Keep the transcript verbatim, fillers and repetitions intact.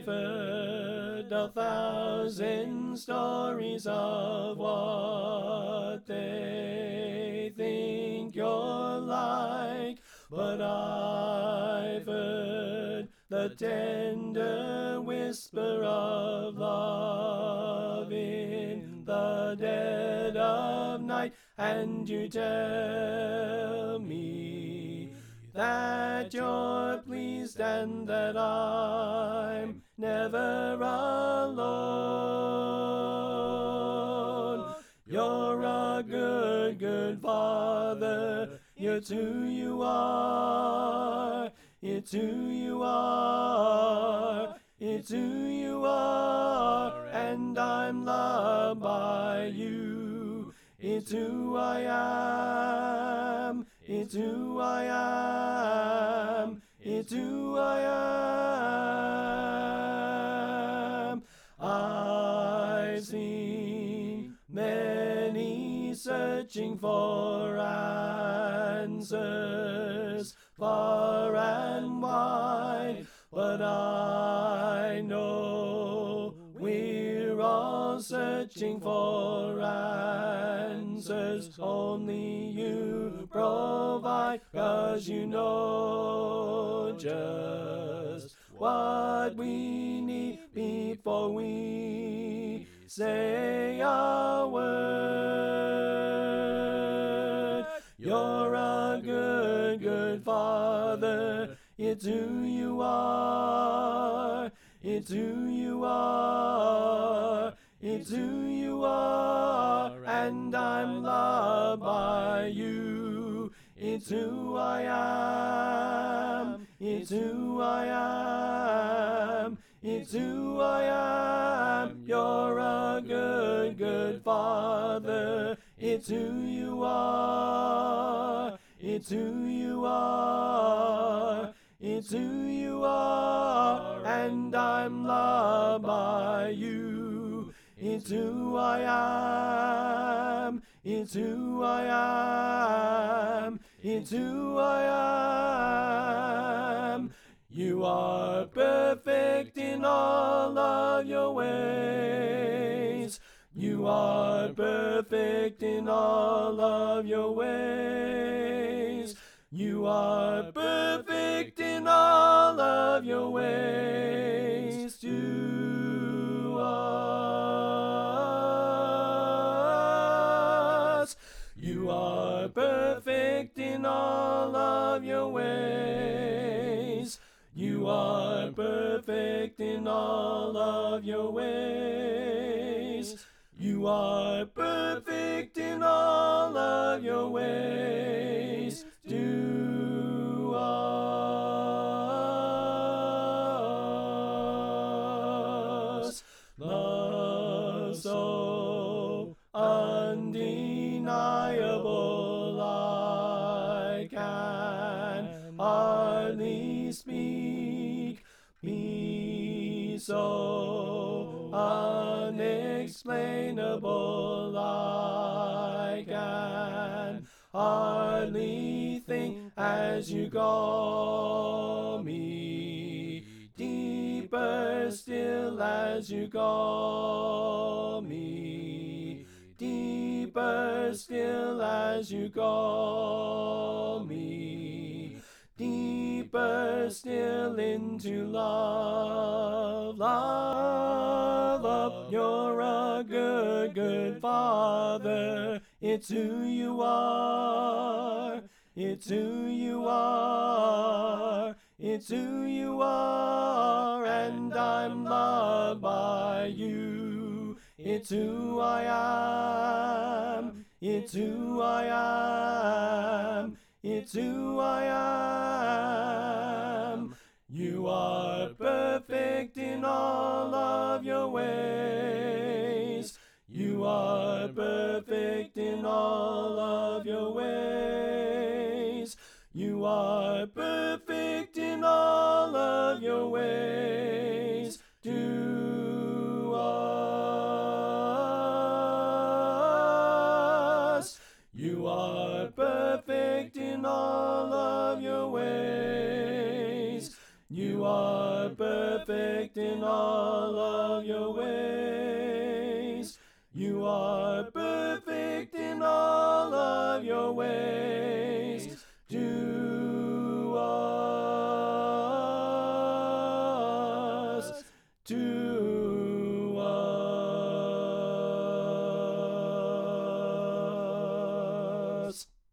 I've heard a thousand stories of what they think you're like, but I've heard the tender whisper of love in the dead of night, and you tell me that you're pleased and that I'm never alone. You're a good, good father, it's who you are, it's who you are, it's who you are, and I'm loved by you. It's who I am, it's who I am, it's who I am. I've seen many searching for answers far and wide, but I know we're all searching for answers only you provide, 'cause you know just what we need before we say a word. You're a good, good father, it's who you are, it's who you are, it's who you are, and I'm loved by you. It's who I am, it's who I am, it's who I am. You're a good, good father, it's who you are, it's who you are, it's who you are, and I'm loved by you. It's who I am, it's who I am, it's who I am. You are perfect in all of your ways. You are perfect in all of your ways. You are perfect in all of your ways to us. You are perfect in all of your ways. You are perfect in all of your ways. You are perfect in all of your ways to us. Love so undeniable, I can hardly speak. Peace so unexplainable, I can hardly think as you call me. Deeper still as you call me. Deeper still as you call me. Deeper still into love, love, love. You're a good, good father. It's who you are. It's who you are. It's who you are. And I'm loved by you. It's who I am. It's who I am. It's who I am. You are perfect in all of your ways. You are perfect in all of your ways. You are perfect in all of your ways to us. You are perfect in all of your ways. You are perfect in all of your ways. You are perfect in all of your ways.